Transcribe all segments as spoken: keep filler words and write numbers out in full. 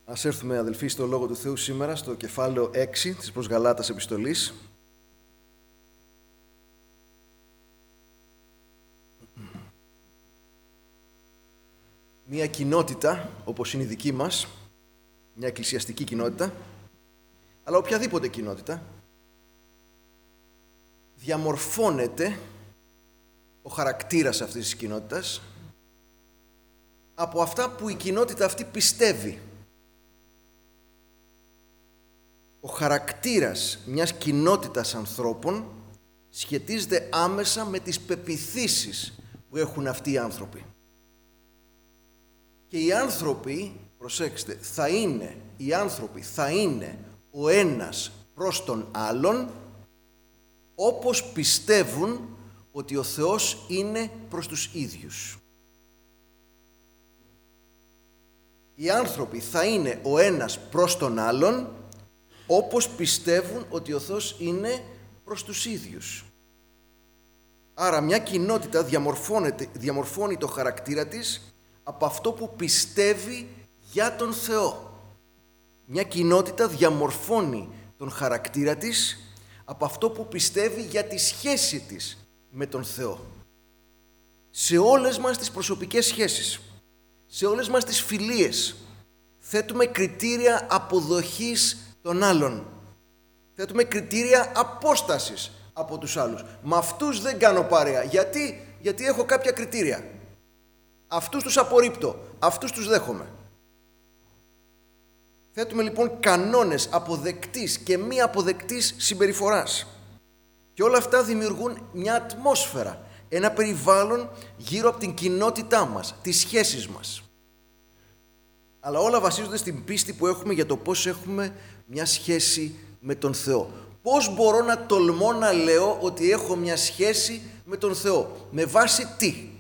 Ας έρθουμε, αδελφοί, στο Λόγο του Θεού σήμερα, στο κεφάλαιο έξι της προς Γαλάτας επιστολής. Μια κοινότητα, όπως είναι η δική μας, μια εκκλησιαστική κοινότητα, αλλά οποιαδήποτε κοινότητα, διαμορφώνεται ο χαρακτήρας αυτής της κοινότητας από αυτά που η κοινότητα αυτή πιστεύει. Ο χαρακτήρας μιας κοινότητας ανθρώπων σχετίζεται άμεσα με τις πεποιθήσεις που έχουν αυτοί οι άνθρωποι. Και οι άνθρωποι, προσέξτε, θα είναι, οι άνθρωποι θα είναι ο ένας προς τον άλλον όπως πιστεύουν ότι ο Θεός είναι προς τους ίδιους. Οι άνθρωποι θα είναι ο ένας προς τον άλλον όπως πιστεύουν ότι ο Θεός είναι προς τους ίδιους. Άρα μια κοινότητα διαμορφώνεται, διαμορφώνει το χαρακτήρα της από αυτό που πιστεύει για τον Θεό. Μια κοινότητα διαμορφώνει τον χαρακτήρα της από αυτό που πιστεύει για τη σχέση της με τον Θεό. Σε όλες μας τις προσωπικές σχέσεις, σε όλες μας τις φιλίες, θέτουμε κριτήρια αποδοχής των άλλων. Θέτουμε κριτήρια απόστασης από τους άλλους. Με αυτούς δεν κάνω παρέα. Γιατί? Γιατί έχω κάποια κριτήρια. Αυτούς τους απορρίπτω. Αυτούς τους δέχομαι. Θέτουμε λοιπόν κανόνες αποδεκτής και μη αποδεκτής συμπεριφοράς. Και όλα αυτά δημιουργούν μια ατμόσφαιρα, ένα περιβάλλον γύρω από την κοινότητά μας, τις σχέσεις μας. Αλλά όλα βασίζονται στην πίστη που έχουμε για το πώς έχουμε μια σχέση με τον Θεό. Πώς μπορώ να τολμώ να λέω ότι έχω μια σχέση με τον Θεό? Με βάση τι?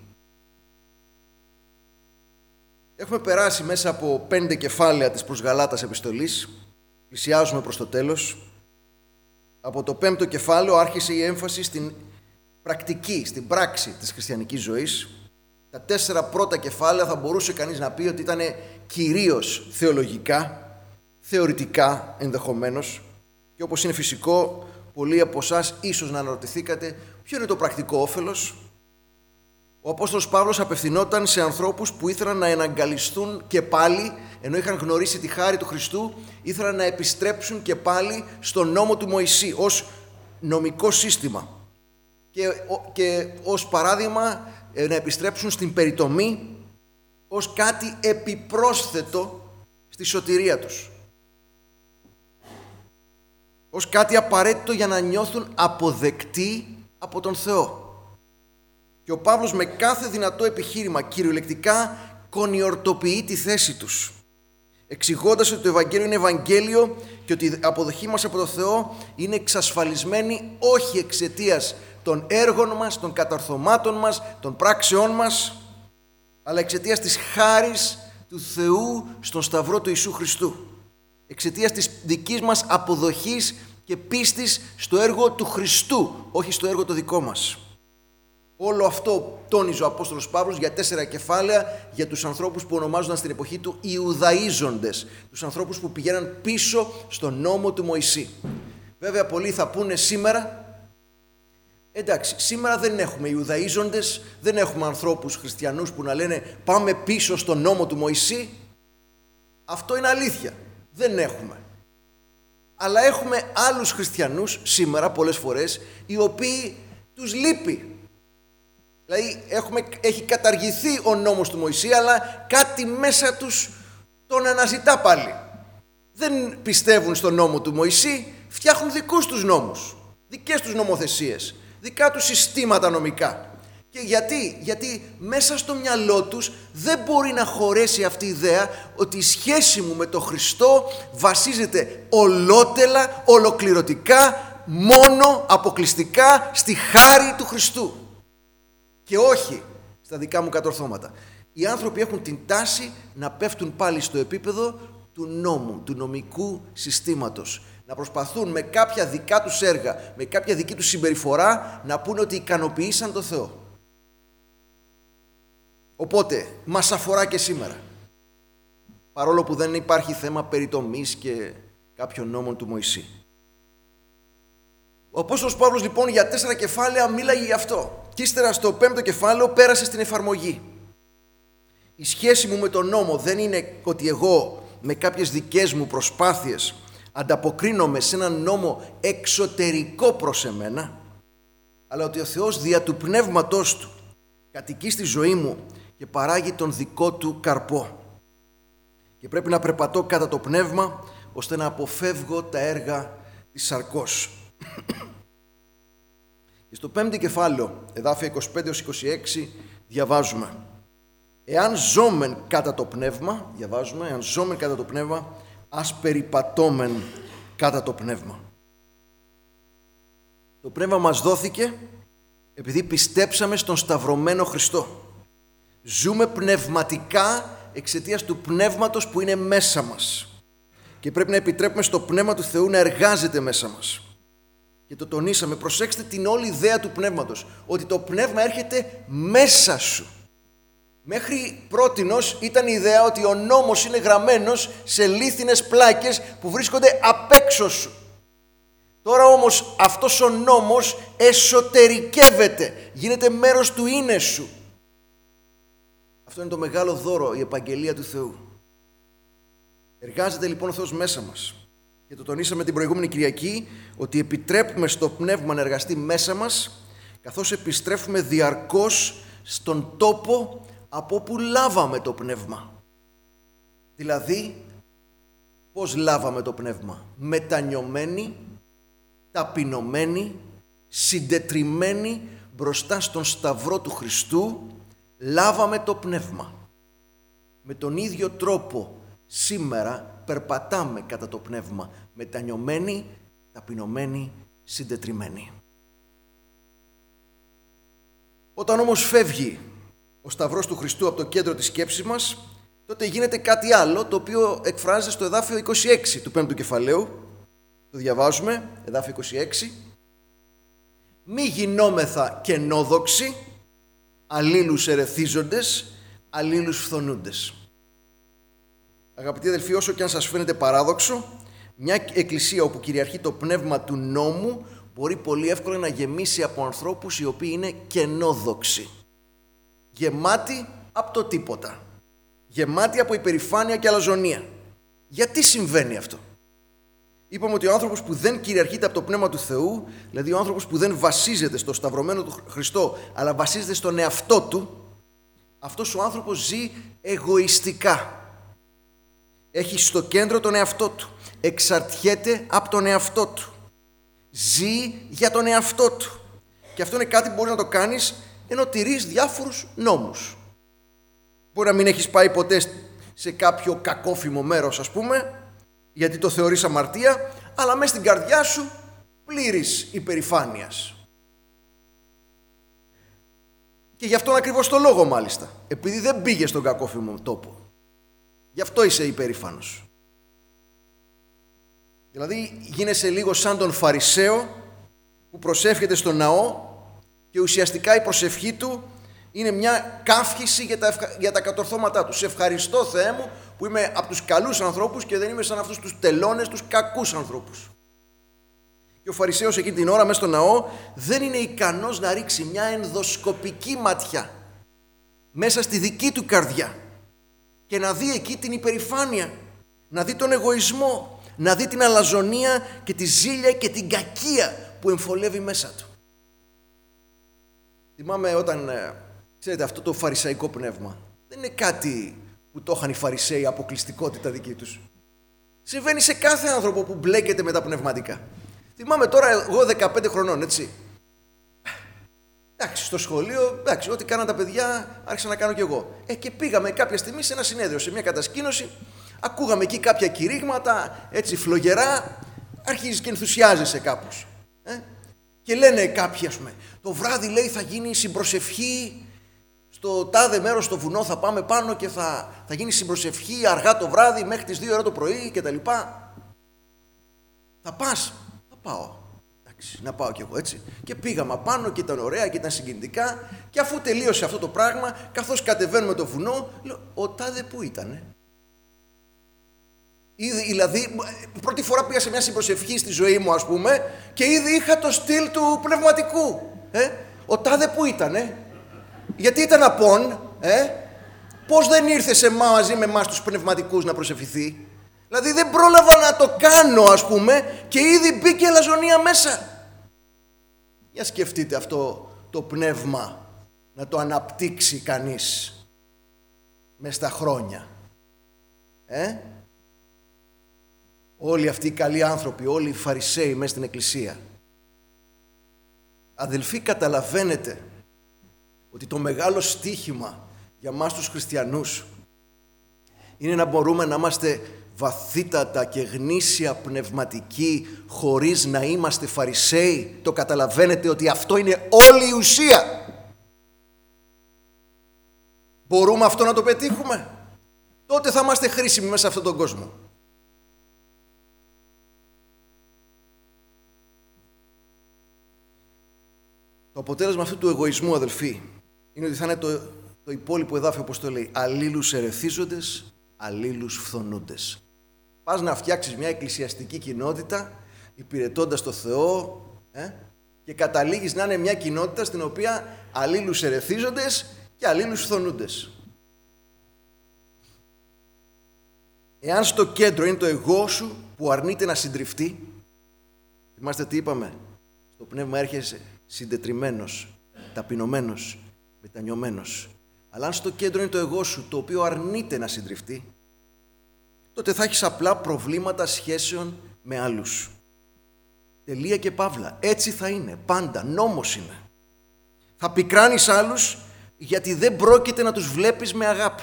Έχουμε περάσει μέσα από πέντε κεφάλαια της προς Γαλάτας επιστολής. Πλησιάζουμε προς το τέλος. Από το πέμπτο κεφάλαιο άρχισε η έμφαση στην πρακτική, στην πράξη της χριστιανικής ζωής. Τα τέσσερα πρώτα κεφάλαια θα μπορούσε κανείς να πει ότι ήταν κυρίως θεολογικά, θεωρητικά ενδεχομένως, και όπως είναι φυσικό, πολλοί από εσάς ίσως να αναρωτηθήκατε ποιο είναι το πρακτικό όφελος. Ο Απόστολος Παύλος απευθυνόταν σε ανθρώπους που ήθελαν να εναγκαλιστούν και πάλι, ενώ είχαν γνωρίσει τη χάρη του Χριστού, ήθελαν να επιστρέψουν και πάλι στον νόμο του Μωυσή ως νομικό σύστημα και, και ως παράδειγμα να επιστρέψουν στην περιτομή ως κάτι επιπρόσθετο στη σωτηρία τους, ως κάτι απαραίτητο για να νιώθουν αποδεκτοί από τον Θεό. Και ο Παύλος με κάθε δυνατό επιχείρημα κυριολεκτικά κονιορτοποιεί τη θέση τους, εξηγώντας ότι το Ευαγγέλιο είναι Ευαγγέλιο και ότι η αποδοχή μας από τον Θεό είναι εξασφαλισμένη όχι εξαιτίας των έργων μας, των καταρθωμάτων μας, των πράξεών μας, αλλά εξαιτίας της χάρης του Θεού στον Σταυρό του Ιησού Χριστού, εξαιτίας της δικής μας αποδοχής και πίστης στο έργο του Χριστού, όχι στο έργο το δικό μας. Όλο αυτό τόνιζε ο Απόστολος Παύλος για τέσσερα κεφάλαια για τους ανθρώπους που ονομάζονταν στην εποχή του Ιουδαΐζοντες, τους ανθρώπους που πηγαίναν πίσω στον νόμο του Μωυσή. Βέβαια πολλοί θα πούνε σήμερα, εντάξει, σήμερα δεν έχουμε Ιουδαΐζοντες, δεν έχουμε ανθρώπους χριστιανούς που να λένε πάμε πίσω στον νόμο του Μωυσή. Αυτό είναι αλήθεια, δεν έχουμε. Αλλά έχουμε άλλους χριστιανούς σήμερα πολλές φορές, οι οποίοι τους λείπει. Δηλαδή έχουμε, έχει καταργηθεί ο νόμος του Μωυσή, αλλά κάτι μέσα τους τον αναζητά πάλι. Δεν πιστεύουν στον νόμο του Μωυσή, φτιάχνουν δικούς τους νόμους, δικές τους νομοθεσίες, δικά τους συστήματα νομικά. Και γιατί, γιατί μέσα στο μυαλό τους δεν μπορεί να χωρέσει αυτή η ιδέα ότι η σχέση μου με τον Χριστό βασίζεται ολότελα, ολοκληρωτικά, μόνο αποκλειστικά στη χάρη του Χριστού και όχι στα δικά μου κατορθώματα. Οι άνθρωποι έχουν την τάση να πέφτουν πάλι στο επίπεδο του νόμου, του νομικού συστήματος. Να προσπαθούν με κάποια δικά τους έργα, με κάποια δική τους συμπεριφορά να πούνε ότι ικανοποίησαν τον Θεό. Οπότε, μας αφορά και σήμερα. παρόλο που δεν υπάρχει θέμα περιτομής και κάποιων νόμων του Μωυσή. Ο Απόστολος Παύλος λοιπόν για τέσσερα κεφάλαια μίλαγε γι' αυτό. Και ύστερα στο πέμπτο κεφάλαιο πέρασε στην εφαρμογή. Η σχέση μου με τον νόμο δεν είναι ότι εγώ με κάποιες δικές μου προσπάθειες ανταποκρίνομαι σε έναν νόμο εξωτερικό προς εμένα, αλλά ότι ο Θεός δια του πνεύματός Του κατοικεί στη ζωή μου και παράγει τον δικό Του καρπό. Και πρέπει να περπατώ κατά το πνεύμα, ώστε να αποφεύγω τα έργα της σαρκός. Και στο πέμπτο κεφάλαιο, εδάφια είκοσι πέντε έως είκοσι έξι, διαβάζουμε: «Εάν ζώμεν κατά το πνεύμα», διαβάζουμε, «εάν ζώμεν κατά το πνεύμα, ας περιπατώμεν κατά το πνεύμα». Το πνεύμα μας δόθηκε επειδή πιστέψαμε στον σταυρωμένο Χριστό. Ζούμε πνευματικά εξαιτίας του πνεύματος που είναι μέσα μας. Και πρέπει να επιτρέπουμε στο πνεύμα του Θεού να εργάζεται μέσα μας. Και το τονίσαμε, προσέξτε την όλη ιδέα του πνεύματος, ότι το πνεύμα έρχεται μέσα σου. Μέχρι πρότινος ήταν η ιδέα ότι ο νόμος είναι γραμμένος σε λίθινες πλάκες που βρίσκονται απ' έξω σου. Τώρα όμως αυτός ο νόμος εσωτερικεύεται, γίνεται μέρος του είναι σου. Αυτό είναι το μεγάλο δώρο, η επαγγελία του Θεού. Εργάζεται λοιπόν ο Θεός μέσα μας. Και το τονίσαμε την προηγούμενη Κυριακή, ότι επιτρέπουμε στο πνεύμα να εργαστεί μέσα μας, καθώς επιστρέφουμε διαρκώς στον τόπο από όπου λάβαμε το πνεύμα. Δηλαδή, πώς λάβαμε το πνεύμα? Μετανιωμένοι, ταπεινωμένοι, συντετριμμένοι μπροστά στον σταυρό του Χριστού, λάβαμε το πνεύμα. Με τον ίδιο τρόπο σήμερα περπατάμε κατά το πνεύμα, μετανιωμένοι, ταπεινωμένοι, συντετριμμένοι. Όταν όμως φεύγει ο σταυρός του Χριστού από το κέντρο της σκέψης μας, τότε γίνεται κάτι άλλο, το οποίο εκφράζεται στο εδάφιο είκοσι έξι του πέμπτου κεφαλαίου. Το διαβάζουμε, εδάφιο είκοσι έξι. «Μη γινόμεθα κενόδοξοι, αλλήλους ερεθίζοντες, αλλήλους φθονούντες». Αγαπητοί αδελφοί, όσο και αν σας φαίνεται παράδοξο, μια εκκλησία όπου κυριαρχεί το πνεύμα του νόμου μπορεί πολύ εύκολα να γεμίσει από ανθρώπους οι οποίοι είναι κενόδοξοι. Γεμάτοι από το τίποτα. Γεμάτοι από υπερηφάνεια και αλαζονία. Γιατί συμβαίνει αυτό? Είπαμε ότι ο άνθρωπος που δεν κυριαρχείται από το πνεύμα του Θεού, δηλαδή ο άνθρωπος που δεν βασίζεται στο σταυρωμένο του Χριστό, αλλά βασίζεται στον εαυτό του, αυτός ο άνθρωπος ζει εγωιστικά. Έχει στο κέντρο τον εαυτό του. Εξαρτιέται από τον εαυτό του. Ζει για τον εαυτό του. Και αυτό είναι κάτι που μπορεί να το κάνεις ενώ τηρείς διάφορους νόμους. Μπορεί να μην έχεις πάει ποτέ σε κάποιο κακόφημο μέρος, ας πούμε, γιατί το θεωρείς αμαρτία, αλλά μέσα στην καρδιά σου πλήρης υπερηφάνειας. Και γι' αυτόν ακριβώς το λόγο μάλιστα, επειδή δεν πήγες στον κακόφημο τόπο. Γι' αυτό είσαι υπερήφανος. Δηλαδή γίνεσαι λίγο σαν τον Φαρισαίο που προσεύχεται στον ναό και ουσιαστικά η προσευχή του είναι μια καύχηση για τα, ευχα... για τα κατορθώματά του. Σε ευχαριστώ, Θεέ μου, που είμαι από τους καλούς ανθρώπους και δεν είμαι σαν αυτούς τους τελώνες, τους κακούς ανθρώπους. Και ο Φαρισαίος εκείνη την ώρα μέσα στο ναό δεν είναι ικανός να ρίξει μια ενδοσκοπική ματιά μέσα στη δική του καρδιά και να δει εκεί την υπερηφάνεια, να δει τον εγωισμό, να δει την αλαζονία και τη ζήλια και την κακία που εμφολεύει μέσα του. Θυμάμαι όταν, ξέρετε, αυτό το φαρισαϊκό πνεύμα δεν είναι κάτι που το είχαν οι Φαρισαίοι αποκλειστικότητα δική τους. Συμβαίνει σε κάθε άνθρωπο που μπλέκεται με τα πνευματικά. Θυμάμαι τώρα εγώ δεκαπέντε χρονών, έτσι. Εντάξει, στο σχολείο, εντάξει, ό,τι κάναν τα παιδιά άρχισα να κάνω κι εγώ. Ε, και πήγαμε κάποια στιγμή σε ένα συνέδριο, σε μια κατασκήνωση, ακούγαμε εκεί κάποια κηρύγματα, έτσι φλογερά, αρχίζεις και ενθουσιάζεσαι κάπως. Ε? Και λένε κάποιοι, ας πούμε, το βράδυ λέει θα γίνει συμπροσευχή στο τάδε μέρος στο βουνό, θα πάμε πάνω και θα, θα γίνει συμπροσευχή αργά το βράδυ μέχρι τις δύο ώρα το πρωί κτλ. Θα πας? Θα πάω. Εντάξει, να πάω κι εγώ, έτσι. Και πήγαμε πάνω και ήταν ωραία και ήταν συγκινητικά. Και αφού τελείωσε αυτό το πράγμα, καθώς κατεβαίνουμε το βουνό, λέω, ο τάδε που ήτανε? Ήδη, δηλαδή, πρώτη φορά πήγα σε μια συμπροσευχή στη ζωή μου, ας πούμε, και ήδη είχα το στυλ του πνευματικού. Ε? Ο τάδε που ήταν, ε? Γιατί ήταν απόν, ε? Πώς δεν ήρθε σε εμάς, μαζί με εμάς τους πνευματικούς να προσευχηθεί. Δηλαδή δεν πρόλαβα να το κάνω, ας πούμε, και ήδη μπήκε ελαζονία μέσα. Για σκεφτείτε αυτό το πνεύμα να το αναπτύξει κανείς μες στα χρόνια. Ε? Όλοι αυτοί οι καλοί άνθρωποι, όλοι οι Φαρισαίοι μέσα στην εκκλησία. Αδελφοί, καταλαβαίνετε ότι το μεγάλο στίχημα για μας τους χριστιανούς είναι να μπορούμε να είμαστε βαθύτατα και γνήσια πνευματικοί χωρίς να είμαστε Φαρισαίοι. Το καταλαβαίνετε ότι αυτό είναι όλη η ουσία. Μπορούμε αυτό να το πετύχουμε? Τότε θα είμαστε χρήσιμοι μέσα σε αυτόν τον κόσμο. Το αποτέλεσμα αυτού του εγωισμού, αδελφοί, είναι ότι θα είναι το, το υπόλοιπο εδάφιο, όπως το λέει, αλλήλους ερεθίζοντες, αλλήλους φθονούντες. Πας να φτιάξεις μια εκκλησιαστική κοινότητα, υπηρετώντας το Θεό, ε, και καταλήγεις να είναι μια κοινότητα στην οποία αλλήλους ερεθίζοντες και αλλήλους φθονούντες. Εάν στο κέντρο είναι το εγώ σου που αρνείται να συντριφτεί, θυμάστε τι είπαμε, στο πνεύμα έρχεσαι συντετριμμένος, ταπεινωμένος, μετανιωμένος. Αλλά αν στο κέντρο είναι το εγώ σου το οποίο αρνείται να συντριφτεί, τότε θα έχεις απλά προβλήματα σχέσεων με άλλους. Τελεία και παύλα. Έτσι θα είναι. Πάντα. Νόμος είναι. Θα πικράνεις άλλους γιατί δεν πρόκειται να τους βλέπεις με αγάπη.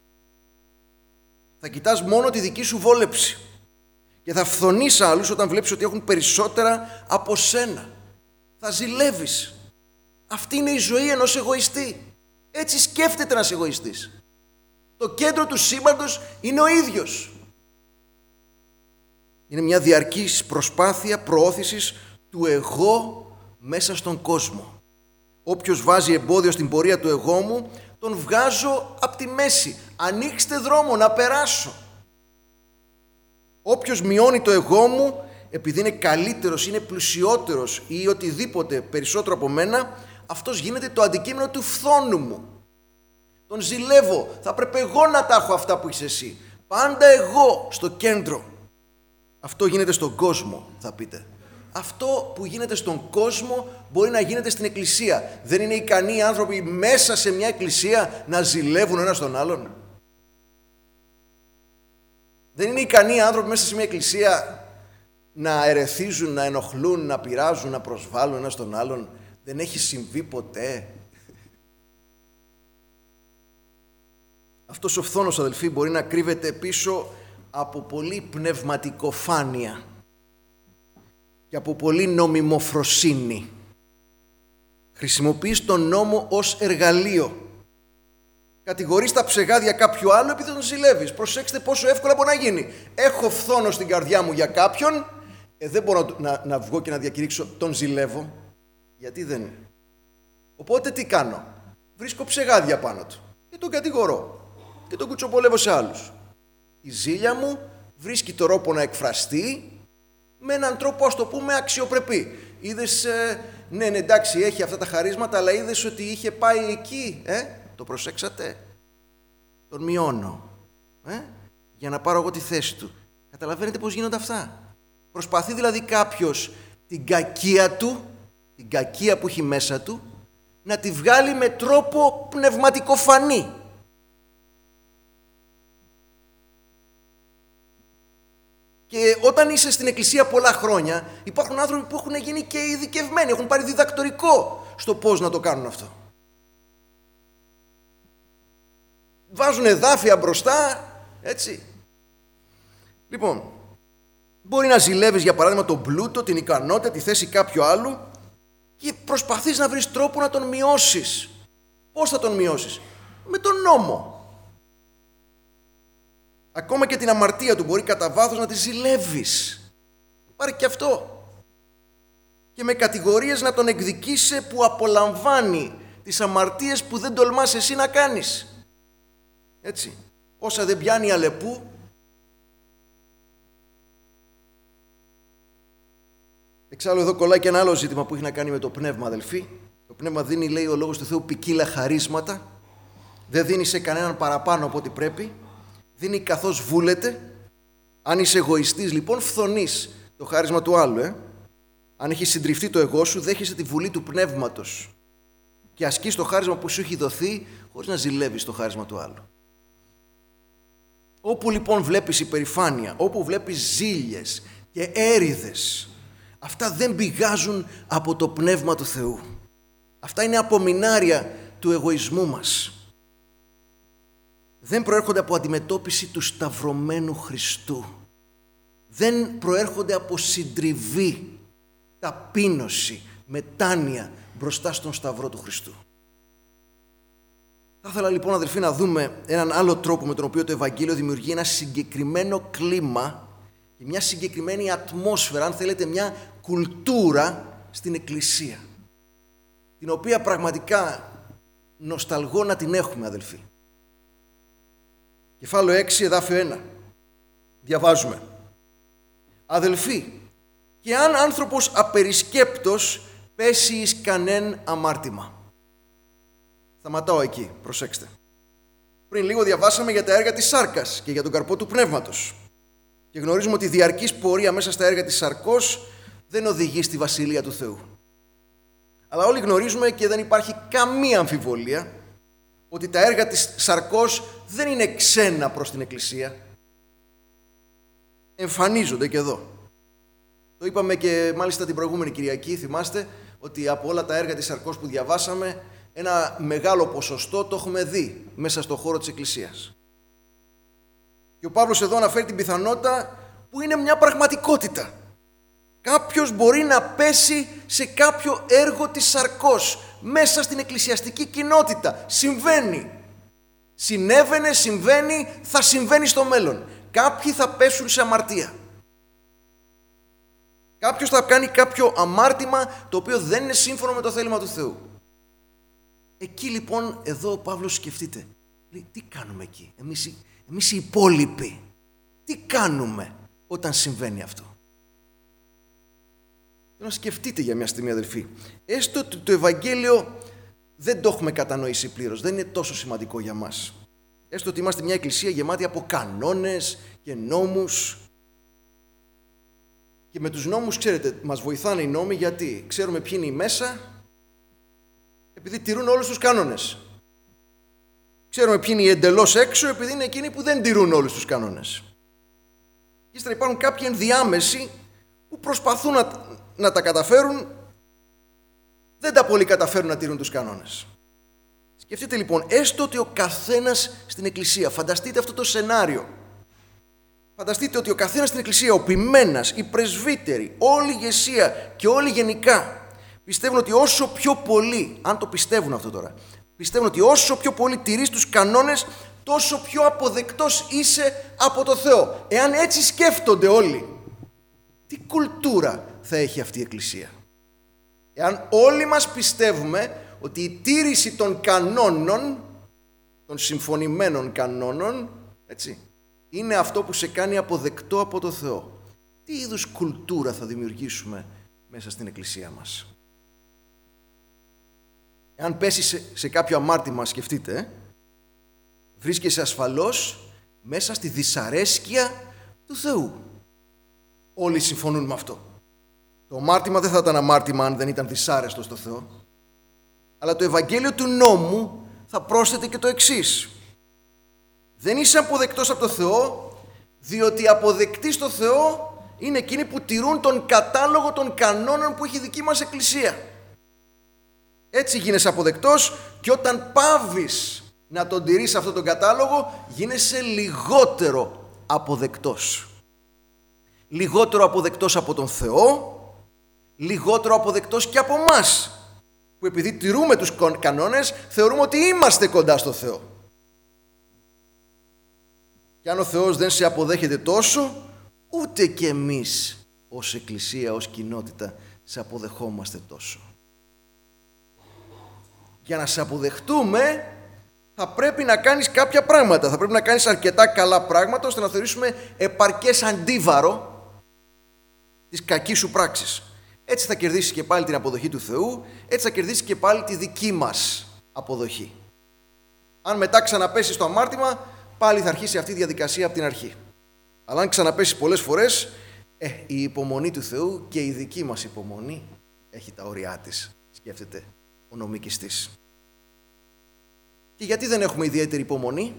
Θα κοιτάς μόνο τη δική σου βόλεψη. Και θα φθονείς άλλους όταν βλέπεις ότι έχουν περισσότερα από σένα. Θα ζηλεύεις. Αυτή είναι η ζωή ενός εγωιστή. Έτσι σκέφτεται ένας εγωιστής. Το κέντρο του σύμπαντος είναι ο ίδιος. Είναι μια διαρκής προσπάθεια προώθησης του εγώ μέσα στον κόσμο. Όποιος βάζει εμπόδιο στην πορεία του εγώ μου, τον βγάζω από τη μέση. Ανοίξτε δρόμο να περάσω. Όποιος μειώνει το εγώ μου, επειδή είναι καλύτερος, είναι πλουσιότερος ή οτιδήποτε περισσότερο από μένα, αυτός γίνεται το αντικείμενο του φθόνου μου. Τον ζηλεύω. Θα πρέπει εγώ να τα έχω αυτά που είσαι εσύ. Πάντα εγώ στο κέντρο. Αυτό γίνεται στον κόσμο, θα πείτε. Αυτό που γίνεται στον κόσμο μπορεί να γίνεται στην εκκλησία. Δεν είναι ικανοί οι άνθρωποι μέσα σε μια εκκλησία να ζηλεύουν ένας τον άλλον? Δεν είναι ικανοί οι άνθρωποι μέσα σε μια εκκλησία να ερεθίζουν, να ενοχλούν, να πειράζουν, να προσβάλλουν ένας τον άλλον? Δεν έχει συμβεί ποτέ. Αυτός ο φθόνος, αδελφοί, μπορεί να κρύβεται πίσω από πολύ πνευματικοφάνεια και από πολύ νομιμοφροσύνη. Χρησιμοποιείς τον νόμο ως εργαλείο. Κατηγορείς τα ψεγάδια κάποιου άλλου επειδή τον ζηλεύεις. Προσέξτε πόσο εύκολα μπορεί να γίνει. Έχω φθόνο στην καρδιά μου για κάποιον, ε, δεν μπορώ να, να βγω και να διακηρύξω τον ζηλεύω. Γιατί δεν είναι. Οπότε τι κάνω? Βρίσκω ψεγάδια πάνω του και τον κατηγορώ και τον κουτσοπολεύω σε άλλους. Η ζήλια μου βρίσκει το ρόπο να εκφραστεί με έναν τρόπο, ας το πούμε, αξιοπρεπή. Είδες, ε, ναι, ναι, εντάξει, έχει αυτά τα χαρίσματα, αλλά είδες ότι είχε πάει εκεί, ε? Το προσέξατε? Τον μειώνω, ε? Για να πάρω εγώ τη θέση του. Καταλαβαίνετε πώς γίνονται αυτά? Προσπαθεί δηλαδή κάποιος την κακία του, την κακία που έχει μέσα του, να τη βγάλει με τρόπο πνευματικοφανή. Και όταν είσαι στην εκκλησία πολλά χρόνια, υπάρχουν άνθρωποι που έχουν γίνει και ειδικευμένοι, έχουν πάρει διδακτορικό στο πώς να το κάνουν αυτό. Βάζουν εδάφια μπροστά, έτσι. Λοιπόν, μπορεί να ζηλεύεις για παράδειγμα τον πλούτο, την ικανότητα, τη θέση κάποιου άλλου και προσπαθείς να βρεις τρόπο να τον μειώσεις. Πώς θα τον μειώσεις? Με τον νόμο. Ακόμα και την αμαρτία του μπορεί κατά βάθος να τη ζηλεύεις. Υπάρχει και αυτό. Και με κατηγορίες να τον εκδικήσει που απολαμβάνει τις αμαρτίες που δεν τολμάς εσύ να κάνεις. Έτσι. Όσα δεν πιάνει αλεπού, Εξάλλου εδώ κολλάει και ένα άλλο ζήτημα που έχει να κάνει με το πνεύμα, αδελφοί. Το πνεύμα δίνει, λέει ο λόγος του Θεού, ποικίλα χαρίσματα. Δεν δίνει σε κανέναν παραπάνω από ό,τι πρέπει. Δίνει καθώς βούλεται. Αν είσαι εγωιστής, λοιπόν, φθονείς το χάρισμα του άλλου. Ε? Αν έχει συντριφτεί το εγώ σου, δέχεσαι τη βουλή του πνεύματος και ασκείς το χάρισμα που σου έχει δοθεί, χωρίς να ζηλεύεις το χάρισμα του άλλου. Όπου λοιπόν βλέπεις υπερηφάνεια, όπου βλέπεις ζήλιες και έρηδες, αυτά δεν πηγάζουν από το πνεύμα του Θεού. Αυτά είναι απομεινάρια του εγωισμού μας. Δεν προέρχονται από αντιμετώπιση του σταυρωμένου Χριστού. Δεν προέρχονται από συντριβή, ταπείνωση, μετάνοια μπροστά στον σταυρό του Χριστού. Θα ήθελα λοιπόν, αδελφοί, να δούμε έναν άλλο τρόπο με τον οποίο το Ευαγγέλιο δημιουργεί ένα συγκεκριμένο κλίμα και μια συγκεκριμένη ατμόσφαιρα, αν θέλετε μια κουλτούρα στην Εκκλησία, την οποία πραγματικά νοσταλγώ να την έχουμε, αδελφοί. Κεφάλαιο έξι, εδάφιο ένα. Διαβάζουμε. Αδελφοί, και αν άνθρωπος απερισκέπτος πέσει εις κανέν αμάρτημα. Σταματάω εκεί, προσέξτε. Πριν λίγο διαβάσαμε για τα έργα της σάρκας και για τον καρπό του πνεύματος. Και γνωρίζουμε ότι η διαρκής πορεία μέσα στα έργα της σαρκός δεν οδηγεί στη Βασιλεία του Θεού. Αλλά όλοι γνωρίζουμε και δεν υπάρχει καμία αμφιβολία ότι τα έργα της σαρκός δεν είναι ξένα προς την Εκκλησία. Εμφανίζονται και εδώ. Το είπαμε και μάλιστα την προηγούμενη Κυριακή, θυμάστε, ότι από όλα τα έργα της σαρκός που διαβάσαμε, ένα μεγάλο ποσοστό το έχουμε δει μέσα στον χώρο της Εκκλησίας. Και ο Παύλος εδώ αναφέρει την πιθανότητα που είναι μια πραγματικότητα. Κάποιος μπορεί να πέσει σε κάποιο έργο της σαρκός μέσα στην εκκλησιαστική κοινότητα. Συμβαίνει. Συνέβαινε, συμβαίνει, θα συμβαίνει στο μέλλον. Κάποιοι θα πέσουν σε αμαρτία. Κάποιος θα κάνει κάποιο αμάρτημα το οποίο δεν είναι σύμφωνο με το θέλημα του Θεού. Εκεί λοιπόν εδώ ο Παύλος σκεφτείτε, λέει, τι κάνουμε εκεί, εμείς, εμείς οι υπόλοιποι, τι κάνουμε όταν συμβαίνει αυτό. Θέλω να σκεφτείτε για μια στιγμή, αδελφοί, έστω ότι το Ευαγγέλιο δεν το έχουμε κατανοήσει πλήρως, δεν είναι τόσο σημαντικό για μας. Έστω ότι είμαστε μια εκκλησία γεμάτη από κανόνες και νόμους. Και με τους νόμους, ξέρετε, μας βοηθάνε οι νόμοι, γιατί ξέρουμε ποιοι είναι οι μέσα, επειδή τηρούν όλους τους κανόνες. Ξέρουμε ποιοι είναι οι εντελώς έξω, επειδή είναι εκείνοι που δεν τηρούν όλους τους κανόνες. Και ύστερα υπάρχουν κάποιοι ενδιάμεσοι που προσπαθούν να, να τα καταφέρουν, δεν τα πολύ καταφέρουν να τηρούν τους κανόνες. Σκεφτείτε λοιπόν, έστω ότι ο καθένας στην εκκλησία, φανταστείτε αυτό το σενάριο. Φανταστείτε ότι ο καθένας στην εκκλησία, ο ποιμένας, οι πρεσβύτεροι, όλη η ηγεσία και όλοι γενικά πιστεύουν ότι όσο πιο πολύ, αν το πιστεύουν αυτό τώρα, πιστεύουν ότι όσο πιο πολύ τηρείς τους κανόνες, τόσο πιο αποδεκτός είσαι από το Θεό. Εάν έτσι σκέφτονται όλοι, τι κουλτούρα θα έχει αυτή η εκκλησία? Εάν όλοι μας πιστεύουμε ότι η τήρηση των κανόνων, των συμφωνημένων κανόνων, έτσι, είναι αυτό που σε κάνει αποδεκτό από το Θεό, τι είδους κουλτούρα θα δημιουργήσουμε μέσα στην εκκλησία μας? Εάν πέσει σε, σε κάποιο αμάρτημα, σκεφτείτε, ε, βρίσκεσαι ασφαλώς μέσα στη δυσαρέσκεια του Θεού. Όλοι συμφωνούν με αυτό. Το αμάρτημα δεν θα ήταν αμάρτημα αν δεν ήταν δυσάρεστο στο Θεό. Αλλά το Ευαγγέλιο του νόμου θα πρόσθεται και το εξής. Δεν είσαι αποδεκτός από το Θεό, διότι οι αποδεκτοί στο Θεό είναι εκείνοι που τηρούν τον κατάλογο των κανόνων που έχει η δική μας εκκλησία. Έτσι γίνεσαι αποδεκτός, και όταν πάβεις να τον τηρείς αυτόν τον κατάλογο, γίνεσαι λιγότερο αποδεκτός. Λιγότερο αποδεκτός από τον Θεό, λιγότερο αποδεκτός και από μας, που επειδή τηρούμε τους κανόνες, θεωρούμε ότι είμαστε κοντά στο Θεό. Και αν ο Θεός δεν σε αποδέχεται τόσο, ούτε και εμείς ως εκκλησία, ως κοινότητα, σε αποδεχόμαστε τόσο. Για να σε αποδεχτούμε, θα πρέπει να κάνεις κάποια πράγματα. Θα πρέπει να κάνεις αρκετά καλά πράγματα, ώστε να θεωρήσουμε επαρκές αντίβαρο της κακής σου πράξης. Έτσι θα κερδίσεις και πάλι την αποδοχή του Θεού, έτσι θα κερδίσεις και πάλι τη δική μας αποδοχή. Αν μετά ξαναπέσεις στο αμάρτημα, πάλι θα αρχίσει αυτή η διαδικασία από την αρχή. Αλλά αν ξαναπέσεις πολλές φορές, ε, η υπομονή του Θεού και η δική μας υπομονή έχει τα όρια της, σκέφτεται ο νομικιστής. Και γιατί δεν έχουμε ιδιαίτερη υπομονή?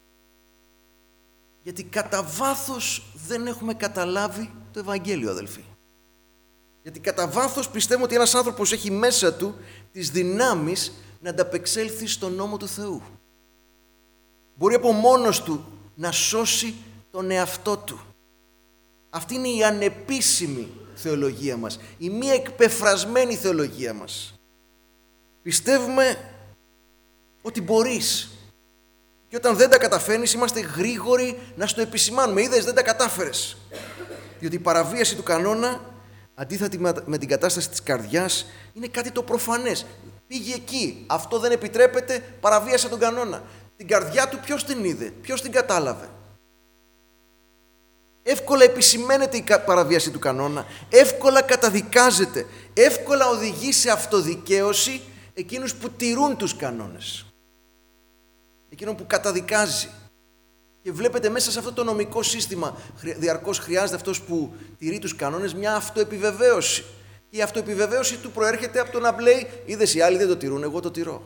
Γιατί κατά βάθος δεν έχουμε καταλάβει το Ευαγγέλιο, αδελφοί. Γιατί κατά βάθος πιστεύουμε ότι ένας άνθρωπος έχει μέσα του τις δυνάμεις να ανταπεξέλθει στον νόμο του Θεού. Μπορεί από μόνος του να σώσει τον εαυτό του. Αυτή είναι η ανεπίσημη θεολογία μας, η μη εκπεφρασμένη θεολογία μας. Πιστεύουμε ότι μπορείς. Και όταν δεν τα καταφέρνεις, είμαστε γρήγοροι να στο επισημάνουμε. Είδες, δεν τα κατάφερες. Διότι η παραβίαση του κανόνα, αντίθετη με την κατάσταση της καρδιάς, είναι κάτι το προφανές. Πήγε εκεί. Αυτό δεν επιτρέπεται, παραβίασε τον κανόνα. Την καρδιά του ποιος την είδε, ποιος την κατάλαβε? Εύκολα επισημαίνεται η παραβίαση του κανόνα, εύκολα καταδικάζεται, εύκολα οδηγεί σε αυτοδικαίωση εκείνους που τηρούν τους κανόνες. Εκείνον που καταδικάζει. Και βλέπετε μέσα σε αυτό το νομικό σύστημα διαρκώς χρειάζεται αυτός που τηρεί τους κανόνες μια αυτοεπιβεβαίωση. Και η αυτοεπιβεβαίωση του προέρχεται από το να λέει, είδες, οι άλλοι δεν το τηρούν, εγώ το τηρώ.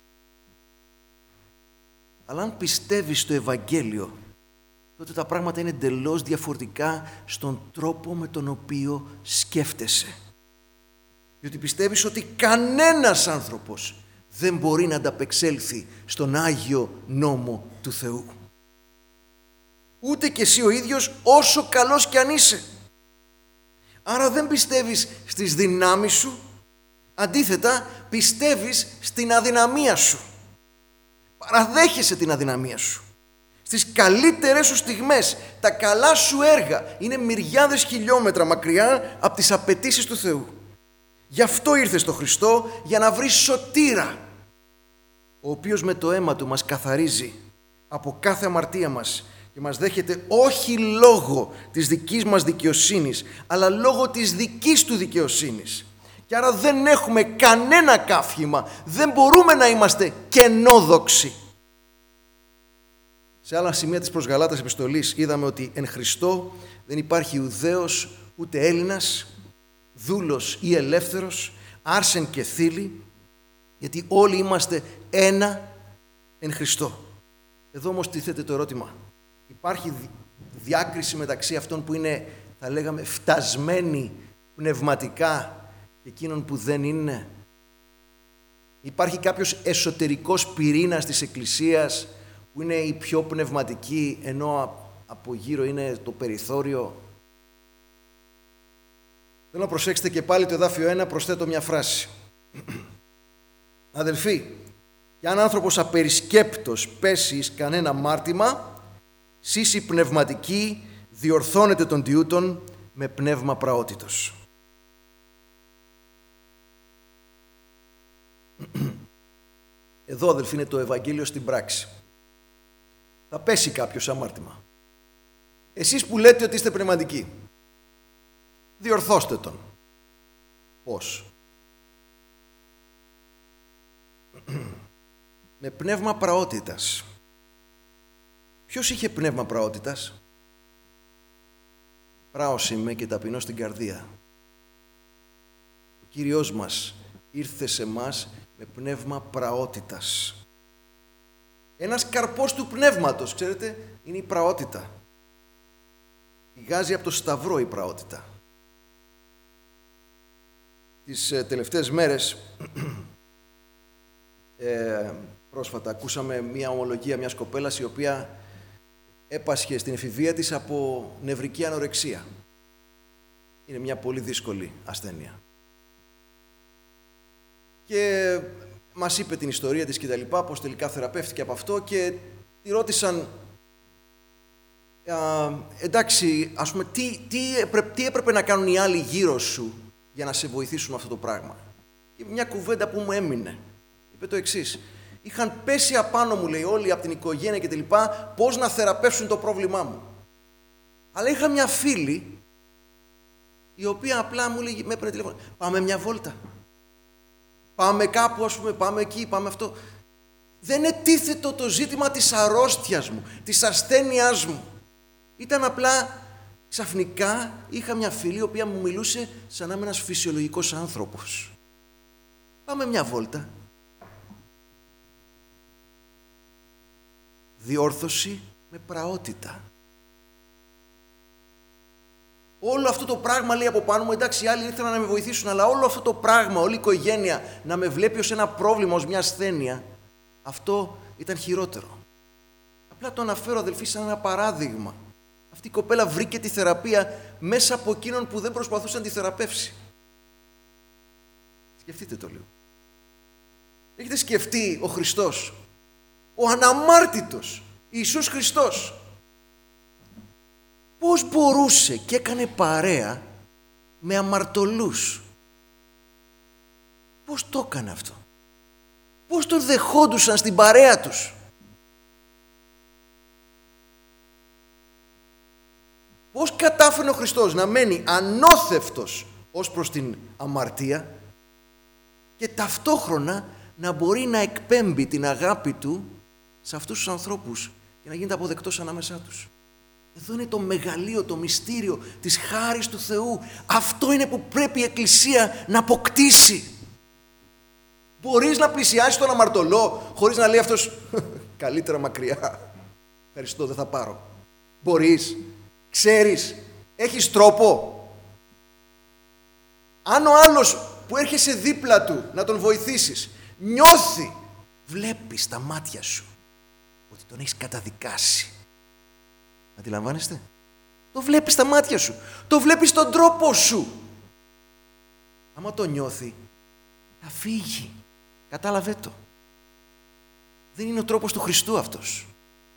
Αλλά αν πιστεύεις στο Ευαγγέλιο, τότε τα πράγματα είναι εντελώς διαφορετικά στον τρόπο με τον οποίο σκέφτεσαι. Διότι πιστεύεις ότι κανένας άνθρωπος δεν μπορεί να ανταπεξέλθει στον Άγιο νόμο του Θεού. Ούτε και εσύ ο ίδιος, όσο καλός κι αν είσαι. Άρα δεν πιστεύεις στις δυνάμεις σου, αντίθετα πιστεύεις στην αδυναμία σου. Παραδέχεσαι την αδυναμία σου. Στις καλύτερες σου στιγμές, τα καλά σου έργα είναι μυριάδες χιλιόμετρα μακριά από τις απαιτήσεις του Θεού. Γι' αυτό ήρθε στο Χριστό, για να βρει σωτήρα, ο οποίος με το αίμα του μας καθαρίζει από κάθε αμαρτία μας και μας δέχεται όχι λόγω της δικής μας δικαιοσύνης, αλλά λόγω της δικής του δικαιοσύνης. Και άρα δεν έχουμε κανένα καύχημα, δεν μπορούμε να είμαστε κενόδοξοι. Σε άλλα σημεία της προς Γαλάτας επιστολής είδαμε ότι εν Χριστώ δεν υπάρχει Ιουδαίος ούτε Έλληνας, δούλος ή ελεύθερος, άρσεν και θήλη, γιατί όλοι είμαστε ένα εν Χριστώ. Εδώ όμως τίθεται το ερώτημα. Υπάρχει διάκριση μεταξύ αυτών που είναι, θα λέγαμε, φτασμένοι πνευματικά και εκείνων που δεν είναι? Υπάρχει κάποιος εσωτερικός πυρήνας της Εκκλησίας που είναι η πιο πνευματική, ενώ από γύρω είναι το περιθώριο? Θέλω να προσέξετε και πάλι το εδάφιο ένα, προσθέτω μια φράση. Αδελφοί, και αν άνθρωπος απερισκέπτος πέσει εις κανένα μάρτημα, σεις οι πνευματικοί διορθώνετε τον τιούτον με πνεύμα πραότητος. Εδώ, αδελφοί, είναι το Ευαγγέλιο στην πράξη. Θα πέσει κάποιος αμάρτημα. Εσείς που λέτε ότι είστε πνευματικοί, διορθώστε τον. Πώς? Με πνεύμα πραότητας. Ποιος είχε πνεύμα πραότητας? Πράος είμαι και ταπεινός στην καρδία. Ο Κύριος μας ήρθε σε μας με πνεύμα πραότητας. Ένας καρπός του πνεύματος, ξέρετε, είναι η πραότητα. Πηγάζει από το σταυρό η πραότητα. Τις ε, τελευταίες μέρες, ε, πρόσφατα, ακούσαμε μια ομολογία μιας κοπέλας η οποία έπασχε στην εφηβεία της από νευρική ανορεξία. Είναι μια πολύ δύσκολη ασθένεια. Και μας είπε την ιστορία της και τα λοιπά, πως τελικά θεραπεύτηκε από αυτό, και τη ρώτησαν, α, εντάξει, ας πούμε, τι, τι, έπρεπε, τι έπρεπε να κάνουν οι άλλοι γύρω σου για να σε βοηθήσουν με αυτό το πράγμα. Και μια κουβέντα που μου έμεινε. Είπε το εξής. Είχαν πέσει απάνω μου, λέει, όλοι από την οικογένεια και τα λοιπά, πώς να θεραπεύσουν το πρόβλημά μου. Αλλά είχα μια φίλη η οποία απλά μου λέγει, με έπαιρνε τηλέφωνο, πάμε μια βόλτα. Πάμε κάπου, ας πούμε, πάμε εκεί, πάμε αυτό. Δεν ετίθετο το ζήτημα της αρρώστιας μου, της ασθένειάς μου. Ήταν απλά, ξαφνικά είχα μια φίλη, η οποία μου μιλούσε σαν να είμαι ένας φυσιολογικός άνθρωπος. Πάμε μια βόλτα. Διόρθωση με πραότητα. Όλο αυτό το πράγμα, λέει, από πάνω μου, εντάξει, οι άλλοι ήρθαν να με βοηθήσουν, αλλά όλο αυτό το πράγμα, όλη η οικογένεια να με βλέπει ως ένα πρόβλημα, ως μια ασθένεια, αυτό ήταν χειρότερο. Απλά το αναφέρω, αδελφοί, σαν ένα παράδειγμα. Αυτή η κοπέλα βρήκε τη θεραπεία μέσα από εκείνον που δεν προσπαθούσε να τη θεραπεύσει. Σκεφτείτε το λίγο. Έχετε σκεφτεί ο Χριστός, ο αναμάρτητος Ιησούς Χριστός, πώς μπορούσε και έκανε παρέα με αμαρτωλούς? Πώς το έκανε αυτό? Πώς τον δεχόντουσαν στην παρέα τους? Πώς κατάφερε ο Χριστός να μένει ανώθευτος ως προς την αμαρτία και ταυτόχρονα να μπορεί να εκπέμπει την αγάπη του σε αυτούς τους ανθρώπους και να γίνεται αποδεκτός ανάμεσά τους? Εδώ είναι το μεγαλείο, το μυστήριο της χάρης του Θεού. Αυτό είναι που πρέπει η Εκκλησία να αποκτήσει. Μπορείς να πλησιάσεις τον αμαρτωλό χωρίς να λέει αυτός καλύτερα μακριά, ευχαριστώ, δεν θα πάρω? Μπορείς? Ξέρεις? Έχεις τρόπο? Αν ο άλλος που έρχεσαι δίπλα του να τον βοηθήσεις νιώθει, βλέπεις στα μάτια σου ότι τον έχεις καταδικάσει. Αντιλαμβάνεστε? Το βλέπεις στα μάτια σου, το βλέπεις στον τρόπο σου. Άμα το νιώθει, θα φύγει. Κατάλαβε το. Δεν είναι ο τρόπος του Χριστού αυτός.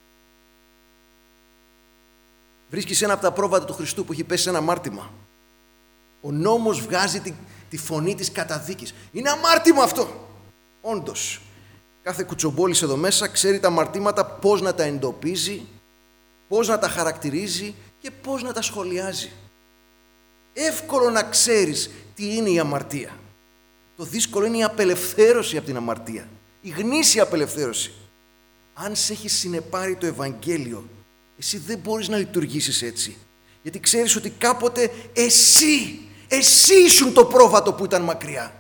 Βρίσκεις ένα από τα πρόβατα του Χριστού που έχει πέσει σε ένα αμάρτημα. Ο νόμος βγάζει τη, τη φωνή της καταδίκης. Είναι αμάρτημα αυτό. Όντως. Κάθε κουτσομπόλης εδώ μέσα ξέρει τα αμαρτήματα, πώς να τα εντοπίζει, πώς να τα χαρακτηρίζει και πώς να τα σχολιάζει. Εύκολο να ξέρεις τι είναι η αμαρτία. Το δύσκολο είναι η απελευθέρωση από την αμαρτία. Η γνήσια απελευθέρωση. Αν σε έχει συνεπάρει το Ευαγγέλιο, εσύ δεν μπορείς να λειτουργήσεις έτσι. Γιατί ξέρεις ότι κάποτε εσύ, εσύ ήσουν το πρόβατο που ήταν μακριά.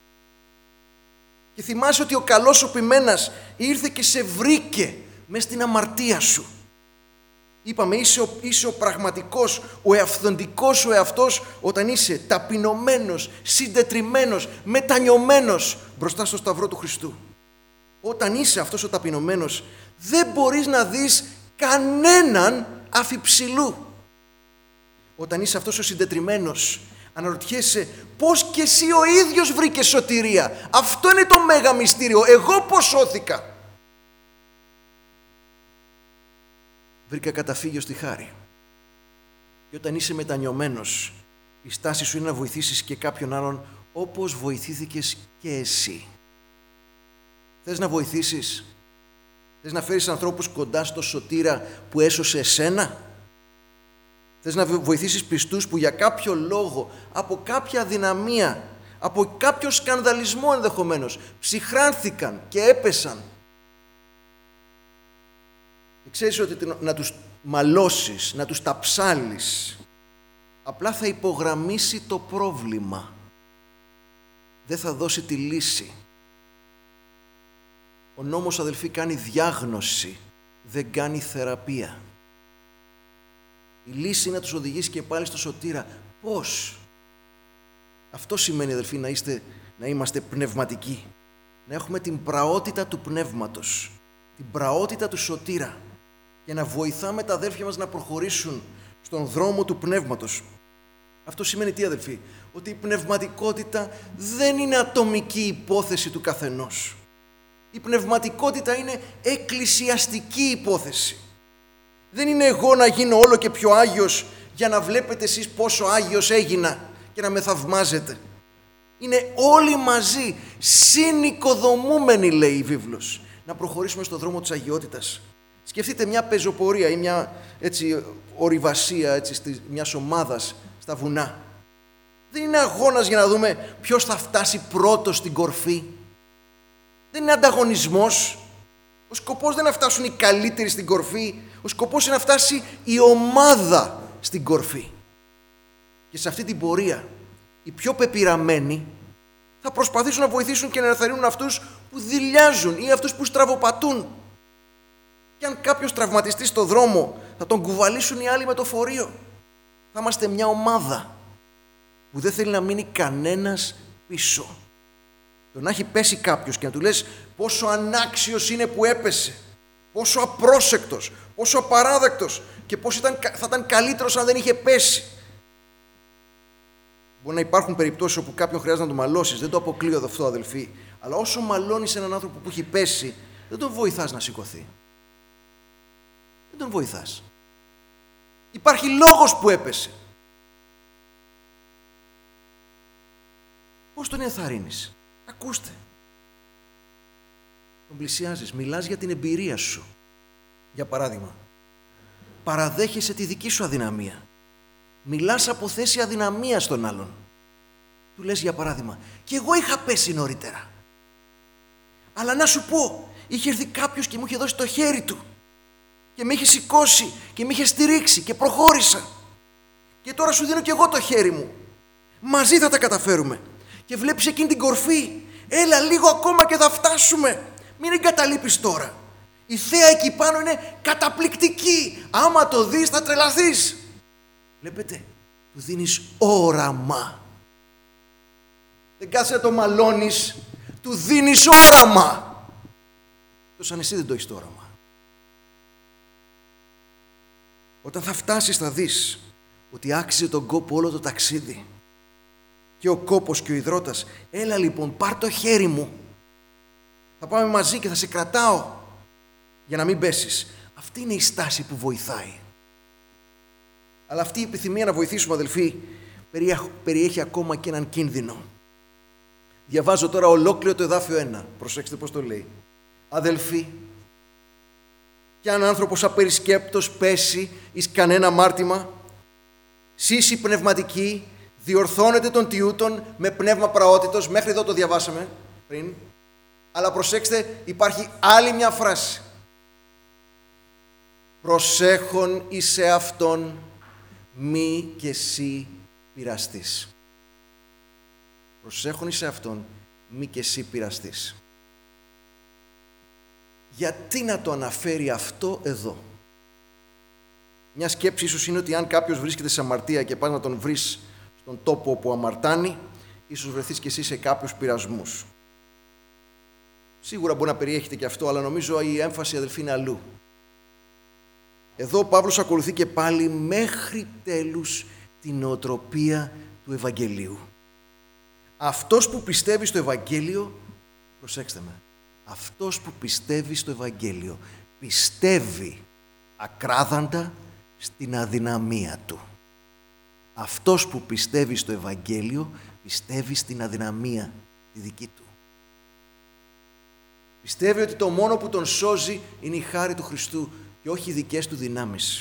Και θυμάσαι ότι ο καλός ο ποιμένας ήρθε και σε βρήκε μες στην αμαρτία σου. Είπαμε, είσαι ο, είσαι ο πραγματικός, ο εαυτοντικός ο εαυτός όταν είσαι ταπεινωμένος, συντετριμμένος, μετανιωμένος μπροστά στο σταυρό του Χριστού. Όταν είσαι αυτός ο ταπεινωμένος, δεν μπορείς να δεις κανέναν αφιψηλού. Όταν είσαι αυτός ο συντετριμμένος, αναρωτιέσαι πώς και εσύ ο ίδιος βρήκες σωτηρία. Αυτό είναι το μέγα μυστήριο. Εγώ πώς σώθηκα? Βρήκα καταφύγιο στη χάρη. Και όταν είσαι μετανιωμένος, η στάση σου είναι να βοηθήσεις και κάποιον άλλον όπως βοηθήθηκες και εσύ. Θες να βοηθήσεις? Θες να φέρεις ανθρώπους κοντά στο σωτήρα που έσωσε εσένα? Θες να βοηθήσεις πιστούς που για κάποιο λόγο, από κάποια αδυναμία, από κάποιο σκανδαλισμό ενδεχομένως, ψυχράνθηκαν και έπεσαν? Και ξέρεις ότι να τους μαλώσεις, να τους ταψάλεις, απλά θα υπογραμμίσει το πρόβλημα. Δεν θα δώσει τη λύση. Ο νόμος, αδελφοί, κάνει διάγνωση, δεν κάνει θεραπεία. Η λύση είναι να τους οδηγήσει και πάλι στο σωτήρα. Πώς? Αυτό σημαίνει, αδελφοί, να, είστε, να είμαστε πνευματικοί. Να έχουμε την πραότητα του πνεύματος, την πραότητα του σωτήρα και να βοηθάμε τα αδέρφια μας να προχωρήσουν στον δρόμο του πνεύματος. Αυτό σημαίνει τι, αδελφοί? Ότι η πνευματικότητα δεν είναι ατομική υπόθεση του καθενός. Η πνευματικότητα είναι εκκλησιαστική υπόθεση. Δεν είναι εγώ να γίνω όλο και πιο Άγιος για να βλέπετε εσείς πόσο Άγιος έγινα και να με θαυμάζετε. Είναι όλοι μαζί, συνοικοδομούμενοι, λέει η βίβλος, να προχωρήσουμε στον δρόμο της αγιότητας. Σκεφτείτε μια πεζοπορία ή μια έτσι, ορειβασία έτσι, μιας ομάδας στα βουνά. Δεν είναι αγώνας για να δούμε ποιος θα φτάσει πρώτος στην κορφή. Δεν είναι ανταγωνισμός. Ο σκοπός δεν είναι να φτάσουν οι καλύτεροι στην κορφή. Ο σκοπός είναι να φτάσει η ομάδα στην κορφή. Και σε αυτή την πορεία οι πιο πεπειραμένοι θα προσπαθήσουν να βοηθήσουν και να ενθαρρύνουν αυτούς που δειλιάζουν ή αυτούς που στραβοπατούν. Και αν κάποιος τραυματιστεί στο δρόμο, θα τον κουβαλήσουν οι άλλοι με το φορείο. Θα είμαστε μια ομάδα που δεν θέλει να μείνει κανένας πίσω. Το να έχει πέσει κάποιος και να του λες πόσο ανάξιος είναι που έπεσε, πόσο απρόσεκτος, πόσο απαράδεκτος και πώς ήταν, θα ήταν καλύτερος αν δεν είχε πέσει. Μπορεί να υπάρχουν περιπτώσεις όπου κάποιον χρειάζεται να τον μαλώσεις, δεν το αποκλείω αυτό, αδελφοί, αλλά όσο μαλώνεις έναν άνθρωπο που έχει πέσει, δεν τον βοηθάς να σηκωθεί. Δεν τον βοηθάς. Υπάρχει λόγος που έπεσε. Πώς τον ενθαρρύνεις? Ακούστε. Τον πλησιάζεις, μιλάς για την εμπειρία σου. Για παράδειγμα, παραδέχεσαι τη δική σου αδυναμία. Μιλάς από θέση αδυναμίας στον άλλον. Του λες για παράδειγμα, και εγώ είχα πέσει νωρίτερα. Αλλά να σου πω, είχε έρθει κάποιος και μου είχε δώσει το χέρι του. Και με είχε σηκώσει και με είχε στηρίξει και προχώρησα. Και τώρα σου δίνω και εγώ το χέρι μου. Μαζί θα τα καταφέρουμε. Και βλέπεις εκείνη την κορφή. Έλα λίγο ακόμα και θα φτάσουμε. Μην εγκαταλείπεις τώρα. Η θέα εκεί πάνω είναι καταπληκτική. Άμα το δεις θα τρελαθείς. Βλέπετε, του δίνεις όραμα. Δεν κάτσε να το μαλώνεις. Του δίνεις όραμα. Τόσο αν εσύ δεν το έχεις το όραμα. Όταν θα φτάσεις θα δεις ότι άξιζε τον κόπο όλο το ταξίδι. Και ο κόπος και ο υδρότας. Έλα λοιπόν, πάρ' το χέρι μου. Θα πάμε μαζί και θα σε κρατάω για να μην πέσεις. Αυτή είναι η στάση που βοηθάει. Αλλά αυτή η επιθυμία να βοηθήσουμε, αδελφοί, περιέχει ακόμα και έναν κίνδυνο. Διαβάζω τώρα ολόκληρο το εδάφιο ένα. Προσέξτε πώς το λέει. Αδελφοί, κι αν άνθρωπος απερισκέπτος πέσει εις κανένα μάρτυμα, σύση πνευματική, διορθώνεται των τιούτων με πνεύμα πραότητος. Μέχρι εδώ το διαβάσαμε πριν. Αλλά προσέξτε, υπάρχει άλλη μια φράση. Προσέχον εις εαυτόν, μη και εσύ πειραστείς. Προσέχον εις εαυτόν, μη και εσύ πειραστείς. Γιατί να το αναφέρει αυτό εδώ? Μια σκέψη ίσως είναι ότι αν κάποιος βρίσκεται σε αμαρτία και πας να τον βρεις στον τόπο όπου αμαρτάνει, ίσως βρεθείς και εσύ σε κάποιους πειρασμούς. Σίγουρα μπορεί να περιέχεται και αυτό, αλλά νομίζω η έμφαση, αδελφοί, είναι αλλού. Εδώ ο Παύλος ακολουθεί και πάλι μέχρι τέλους την νοοτροπία του Ευαγγελίου. Αυτός που πιστεύει στο Ευαγγέλιο, προσέξτε με, αυτός που πιστεύει στο Ευαγγέλιο πιστεύει ακράδαντα στην αδυναμία του. Αυτός που πιστεύει στο Ευαγγέλιο πιστεύει στην αδυναμία τη δική του. Πιστεύει ότι το μόνο που τον σώζει είναι η χάρη του Χριστού και όχι οι δικές του δυνάμεις.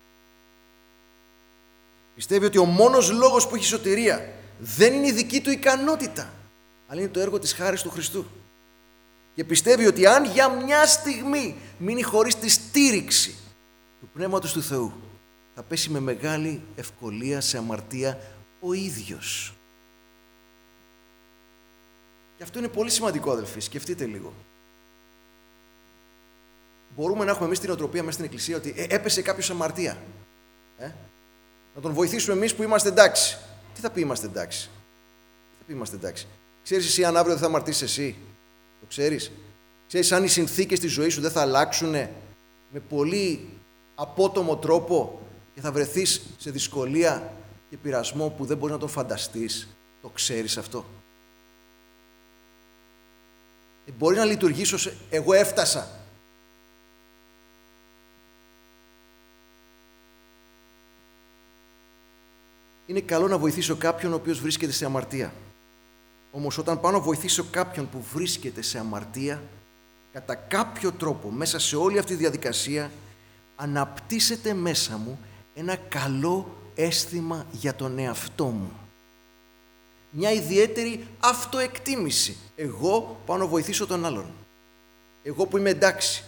Πιστεύει ότι ο μόνος λόγος που έχει σωτηρία δεν είναι η δική του ικανότητα, αλλά είναι το έργο της χάρης του Χριστού. Και πιστεύει ότι αν για μια στιγμή μείνει χωρίς τη στήριξη του Πνεύματος του Θεού, θα πέσει με μεγάλη ευκολία σε αμαρτία ο ίδιος. Και αυτό είναι πολύ σημαντικό, αδελφοί. Σκεφτείτε λίγο. Μπορούμε να έχουμε εμείς την οτροπία μέσα στην Εκκλησία ότι ε, έπεσε κάποιος σε αμαρτία. Ε? Να τον βοηθήσουμε εμείς που είμαστε εντάξει. Τι θα πει είμαστε εντάξει? Τι θα πει είμαστε εντάξει? Ξέρεις εσύ αν αύριο δεν θα αμαρτήσεις εσύ? Το ξέρεις? Ξέρεις αν οι συνθήκες της ζωής σου δεν θα αλλάξουν με πολύ απότομο τρόπο και θα βρεθείς σε δυσκολία και πειρασμό που δεν μπορείς να τον φανταστείς? Το ξέρεις αυτό? Ε, μπορεί να λειτουργήσω σε... εγώ έφτασα. Είναι καλό να βοηθήσω κάποιον ο οποίος βρίσκεται σε αμαρτία. Όμως όταν πάω να βοηθήσω κάποιον που βρίσκεται σε αμαρτία, κατά κάποιο τρόπο μέσα σε όλη αυτή τη διαδικασία αναπτύσσεται μέσα μου ένα καλό αίσθημα για τον εαυτό μου. μια ιδιαίτερη αυτοεκτίμηση. Εγώ πάω να βοηθήσω τον άλλον. Εγώ που είμαι εντάξει.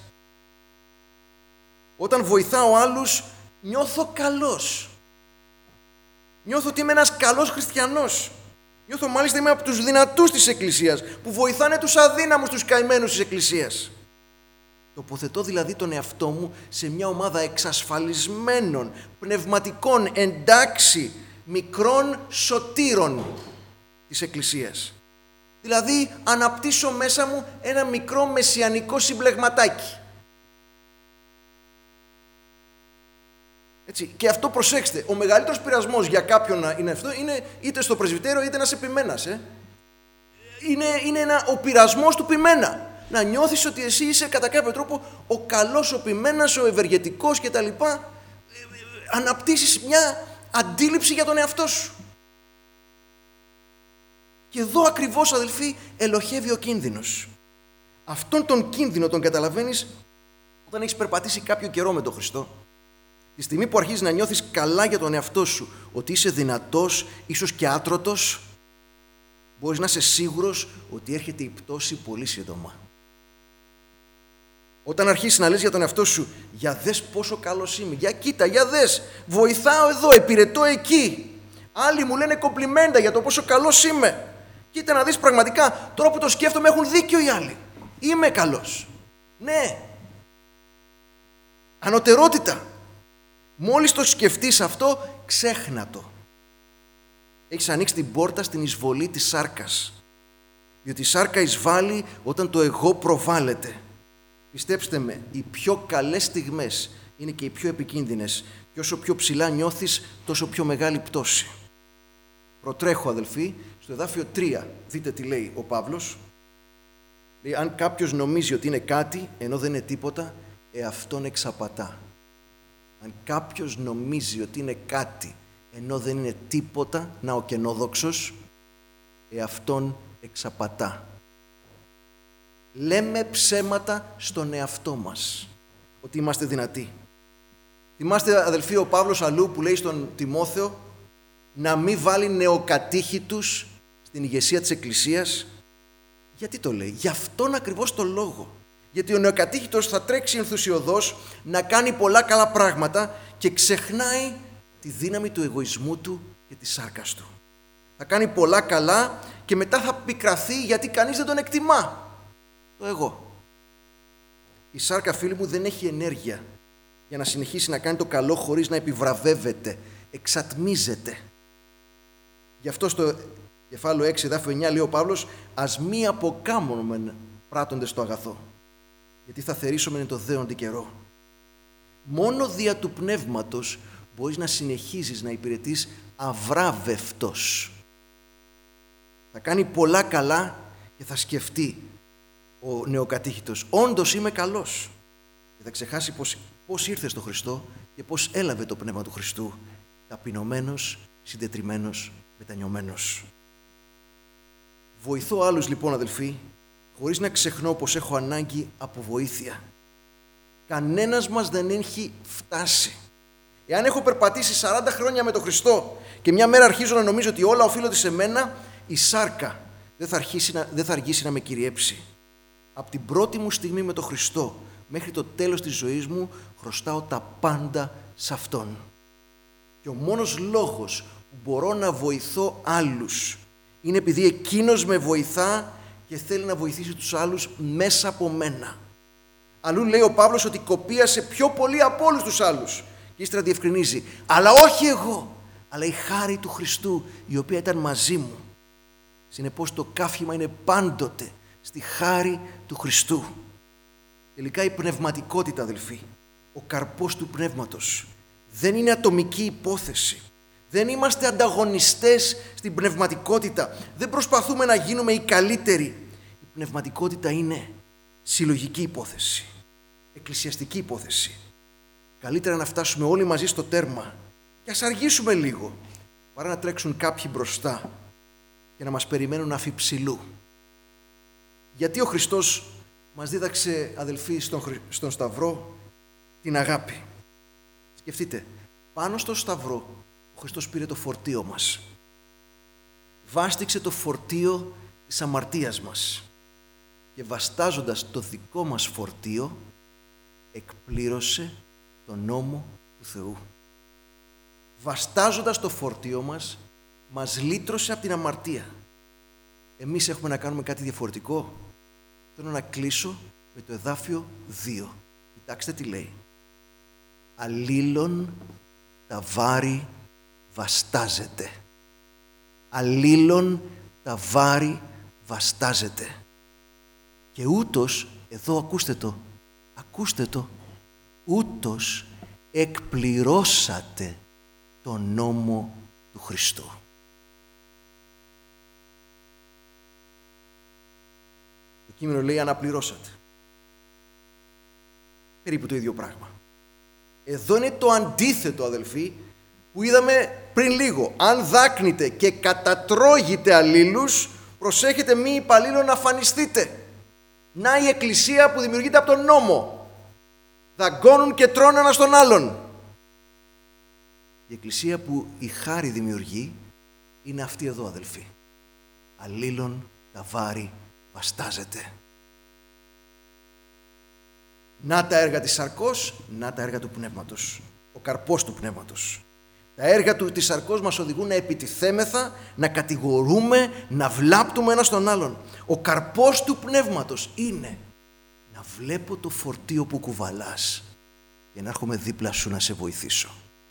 Όταν βοηθάω άλλους, νιώθω καλός. Νιώθω ότι είμαι ένας καλός χριστιανός. Νιώθω μάλιστα είμαι από τους δυνατούς της Εκκλησίας, που βοηθάνε τους αδύναμους, τους καημένους της Εκκλησίας. Τοποθετώ δηλαδή τον εαυτό μου σε μια ομάδα εξασφαλισμένων, πνευματικών, εντάξει, μικρών σωτήρων της Εκκλησίας. Δηλαδή αναπτύσσω μέσα μου ένα μικρό μεσιανικό συμπλεγματάκι. Έτσι. Και αυτό προσέξτε, ο μεγαλύτερος πειρασμός για κάποιον να είναι αυτό είναι είτε στο πρεσβυτέριο είτε ένας επιμένας. Ε. Είναι, είναι ένα, ο πειρασμός του ποιμένα. Να νιώθεις ότι εσύ είσαι κατά κάποιο τρόπο ο καλός, ο ποιμένας, ο ευεργετικός κτλ. Αναπτύσσεις μια αντίληψη για τον εαυτό σου. Και εδώ ακριβώς, αδελφοί, ελοχεύει ο κίνδυνος. Αυτόν τον κίνδυνο τον καταλαβαίνεις όταν έχεις περπατήσει κάποιο καιρό με τον Χριστό. Τη στιγμή που αρχίζεις να νιώθεις καλά για τον εαυτό σου, ότι είσαι δυνατός, ίσως και άτρωτος, μπορείς να είσαι σίγουρος ότι έρχεται η πτώση πολύ σύντομα. Όταν αρχίσεις να λες για τον εαυτό σου, για δες πόσο καλός είμαι, για κοίτα, για δες, βοηθάω εδώ, υπηρετώ εκεί. Άλλοι μου λένε κομπλιμέντα για το πόσο καλός είμαι. Κοίτα να δεις πραγματικά, τώρα που το σκέφτομαι έχουν δίκιο οι άλλοι. Είμαι καλός. Ναι. Ανωτερότητα. Μόλις το σκεφτείς αυτό, ξέχνα το. Έχεις ανοίξει την πόρτα στην εισβολή της σάρκας. Διότι η σάρκα εισβάλλει όταν το εγώ προβάλλεται. Πιστέψτε με, οι πιο καλές στιγμές είναι και οι πιο επικίνδυνες. Και όσο πιο ψηλά νιώθεις, τόσο πιο μεγάλη πτώση. Προτρέχω, αδελφοί, στο εδάφιο τρία, δείτε τι λέει ο Παύλος. Λέει, αν κάποιος νομίζει ότι είναι κάτι, ενώ δεν είναι τίποτα, εαυτόν εξαπατά. Αν κάποιος νομίζει ότι είναι κάτι, ενώ δεν είναι τίποτα, να ο κενόδοξος, εαυτόν εξαπατά. Λέμε ψέματα στον εαυτό μας, ότι είμαστε δυνατοί. Θυμάστε, αδελφοί, ο Παύλος αλλού που λέει στον Τιμόθεο να μην βάλει νεοκατήχητους στην ηγεσία της Εκκλησίας. Γιατί το λέει? Γι' αυτόν ακριβώς το λόγο. Γιατί ο νεοκατήχητος θα τρέξει ενθουσιωδώς να κάνει πολλά καλά πράγματα και ξεχνάει τη δύναμη του εγωισμού του και της σάρκας του. Θα κάνει πολλά καλά και μετά θα πικραθεί γιατί κανείς δεν τον εκτιμά. Το εγώ. Η σάρκα, φίλοι μου, δεν έχει ενέργεια για να συνεχίσει να κάνει το καλό χωρίς να επιβραβεύεται, εξατμίζεται. Γι' αυτό στο κεφάλαιο έξι, εδάφιο εννιά, λέει ο Παύλος, ας μη αποκάμωνομεν πράττοντες το αγαθό, γιατί θα θερήσουμε το δέοντι καιρό. Μόνο δια του πνεύματος μπορείς να συνεχίζεις να υπηρετείς αβράβευτος. Θα κάνει πολλά καλά και θα σκεφτεί ο νεοκατήχητος, όντως είμαι καλός. Και θα ξεχάσει πώς, πώς ήρθε στο Χριστό και πώς έλαβε το Πνεύμα του Χριστού, ταπεινωμένος, συντετριμμένος, μετανιωμένος. Βοηθώ άλλους λοιπόν, αδελφοί, χωρίς να ξεχνώ πως έχω ανάγκη από βοήθεια. Κανένας μας δεν έχει φτάσει. Εάν έχω περπατήσει σαράντα χρόνια με τον Χριστό και μια μέρα αρχίζω να νομίζω ότι όλα οφείλονται σε μένα, η σάρκα δεν θα, αρχίσει να, δεν θα αργήσει να με κυριέψει. Από την πρώτη μου στιγμή με τον Χριστό μέχρι το τέλος της ζωής μου χρωστάω τα πάντα σε Αυτόν. Και ο μόνος λόγος που μπορώ να βοηθώ άλλους είναι επειδή Εκείνος με βοηθά και θέλει να βοηθήσει τους άλλους μέσα από μένα. Αλλού λέει ο Παύλος ότι κοπίασε πιο πολύ από όλους τους άλλους. Και ύστερα διευκρινίζει, αλλά όχι εγώ, αλλά η χάρη του Χριστού η οποία ήταν μαζί μου. Συνεπώς το καύχημα είναι πάντοτε στη χάρη του Χριστού. Τελικά η πνευματικότητα, αδελφοί, ο καρπός του πνεύματος, δεν είναι ατομική υπόθεση. Δεν είμαστε ανταγωνιστές στην πνευματικότητα. Δεν προσπαθούμε να γίνουμε οι καλύτεροι. Η πνευματικότητα είναι συλλογική υπόθεση, εκκλησιαστική υπόθεση. Καλύτερα να φτάσουμε όλοι μαζί στο τέρμα και ας αργήσουμε λίγο, παρά να τρέξουν κάποιοι μπροστά και να μας περιμένουν αφιψηλού. Γιατί ο Χριστός μας δίδαξε, αδελφοί, στον, Χρυ... στον Σταυρό την αγάπη. Σκεφτείτε, πάνω στο Σταυρό ο Χριστός πήρε το φορτίο μας. βάστηξε το φορτίο της αμαρτίας μας και βαστάζοντας το δικό μας φορτίο εκπλήρωσε τον νόμο του Θεού. Βαστάζοντας το φορτίο μας, μας λύτρωσε από την αμαρτία. Εμείς έχουμε να κάνουμε κάτι διαφορετικό. Θέλω να κλείσω με το εδάφιο δύο. Κοιτάξτε τι λέει. Αλλήλων τα βάρη βαστάζεται. Αλλήλων τα βάρη βαστάζεται. Και ούτως, εδώ ακούστε το, ακούστε το, ούτως εκπληρώσατε τον νόμο του Χριστού. Το κείμενο λέει αναπληρώσατε. Περίπου το ίδιο πράγμα. Εδώ είναι το αντίθετο, αδελφοί, που είδαμε πριν λίγο. Αν δάκνετε και κατατρώγετε αλλήλους, προσέχετε μη υπαλλήλων να αφανιστείτε. Να η εκκλησία που δημιουργείται από τον νόμο. Δαγκώνουν και τρώνε ένα στον άλλον. Η εκκλησία που η χάρη δημιουργεί είναι αυτή εδώ, αδελφοί. Αλλήλων τα βάρη βαστάζεται. Να τα έργα της σαρκός, να τα έργα του πνεύματος. Ο καρπός του πνεύματος. Τα έργα του, της σαρκός μας οδηγούν να επιτιθέμεθα, να κατηγορούμε, να βλάπτουμε ένα στον άλλον. Ο καρπός του πνεύματος είναι να βλέπω το φορτίο που κουβαλάς και να έρχομαι δίπλα σου να σε βοηθήσω.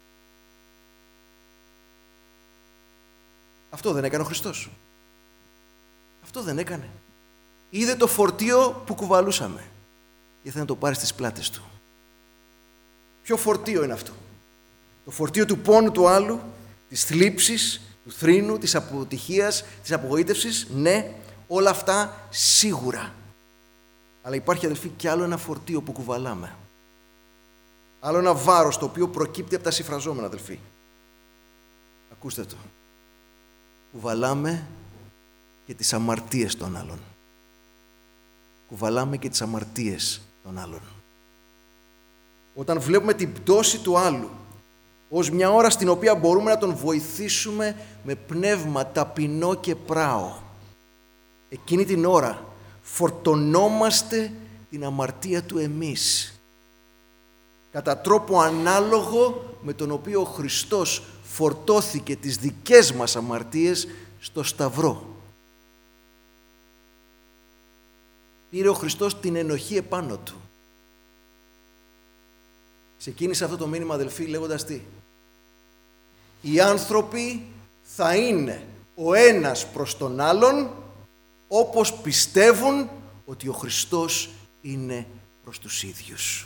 Αυτό δεν έκανε ο Χριστός. Αυτό δεν έκανε. Είδε το φορτίο που κουβαλούσαμε και ήθελε να το πάρει στις πλάτες του. Ποιο φορτίο είναι αυτό? Το φορτίο του πόνου του άλλου, της θλίψης, του θρήνου, της αποτυχίας, της απογοήτευσης. Ναι, όλα αυτά σίγουρα. Αλλά υπάρχει, αδελφοί, κι άλλο ένα φορτίο που κουβαλάμε. Άλλο ένα βάρος το οποίο προκύπτει από τα συμφραζόμενα, αδελφοί. Ακούστε το. Κουβαλάμε και τις αμαρτίες των άλλων. Κουβαλάμε και τις αμαρτίες των άλλων. Όταν βλέπουμε την πτώση του άλλου ως μια ώρα στην οποία μπορούμε να τον βοηθήσουμε με πνεύμα ταπεινό και πράο, εκείνη την ώρα φορτωνόμαστε την αμαρτία του εμείς κατά τρόπο ανάλογο με τον οποίο ο Χριστός φορτώθηκε τις δικές μας αμαρτίες στο Σταυρό. Πήρε ο Χριστός την ενοχή επάνω του. Ξεκίνησε αυτό το μήνυμα, αδελφοί, λέγοντας τι? Οι άνθρωποι θα είναι ο ένας προς τον άλλον όπως πιστεύουν ότι ο Χριστός είναι προς τους ίδιους.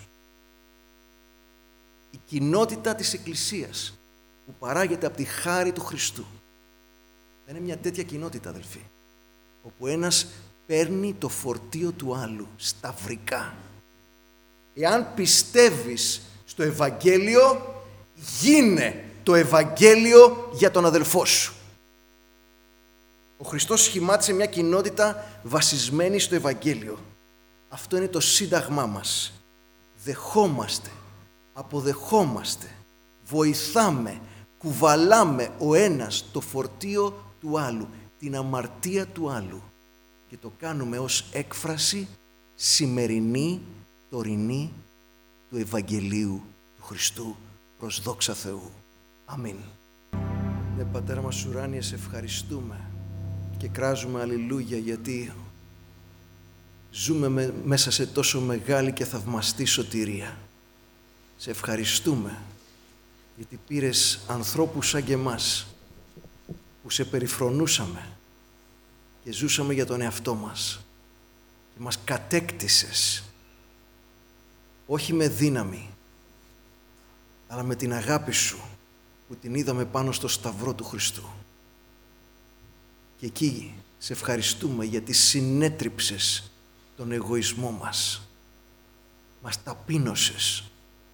Η κοινότητα της Εκκλησίας που παράγεται από τη χάρη του Χριστού δεν είναι μια τέτοια κοινότητα, αδελφοί, όπου ένας παίρνει το φορτίο του άλλου σταυρικά. Εάν πιστεύεις στο Ευαγγέλιο, γίνε το Ευαγγέλιο για τον αδελφό σου. Ο Χριστός σχημάτισε μια κοινότητα βασισμένη στο Ευαγγέλιο. Αυτό είναι το σύνταγμά μας. Δεχόμαστε, αποδεχόμαστε, βοηθάμε, κουβαλάμε ο ένας το φορτίο του άλλου, την αμαρτία του άλλου και το κάνουμε ως έκφραση σημερινή, τωρινή του Ευαγγελίου του Χριστού προς δόξα Θεού. Αμήν. Ναι, Πατέρα μας ουράνιε, σε ευχαριστούμε και κράζουμε αλληλούια γιατί ζούμε με, μέσα σε τόσο μεγάλη και θαυμαστή σωτηρία. Σε ευχαριστούμε γιατί πήρες ανθρώπους σαν και εμάς που σε περιφρονούσαμε και ζούσαμε για τον εαυτό μας και μας κατέκτησες όχι με δύναμη αλλά με την αγάπη σου που την είδαμε πάνω στο σταυρό του Χριστού. Και εκεί σε ευχαριστούμε γιατί συνέτριψες τον εγωισμό μας. Μας ταπείνωσες.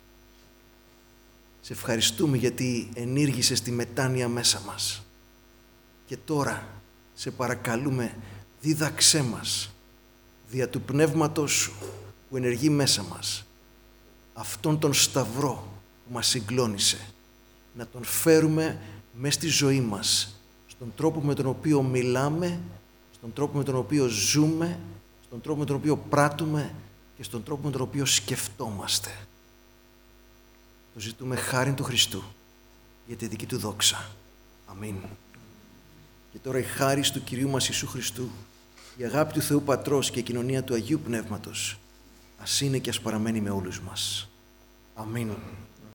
Σε ευχαριστούμε γιατί ενήργησες τη μετάνοια μέσα μας. Και τώρα σε παρακαλούμε, δίδαξέ μας δια του Πνεύματος σου που ενεργεί μέσα μας αυτόν τον σταυρό που μας συγκλώνησε να τον φέρουμε μες στη ζωή μας στον τρόπο με τον οποίο μιλάμε, στον τρόπο με τον οποίο ζούμε, στον τρόπο με τον οποίο πράττουμε και στον τρόπο με τον οποίο σκεφτόμαστε. Το ζητούμε χάριν του Χριστού για τη δική του δόξα. Αμήν. Και τώρα η χάρις του Κυρίου μας Ιησού Χριστού, η αγάπη του Θεού Πατρός και η κοινωνία του Αγίου Πνεύματος ας είναι και ας παραμένει με όλους μας. Αμήν.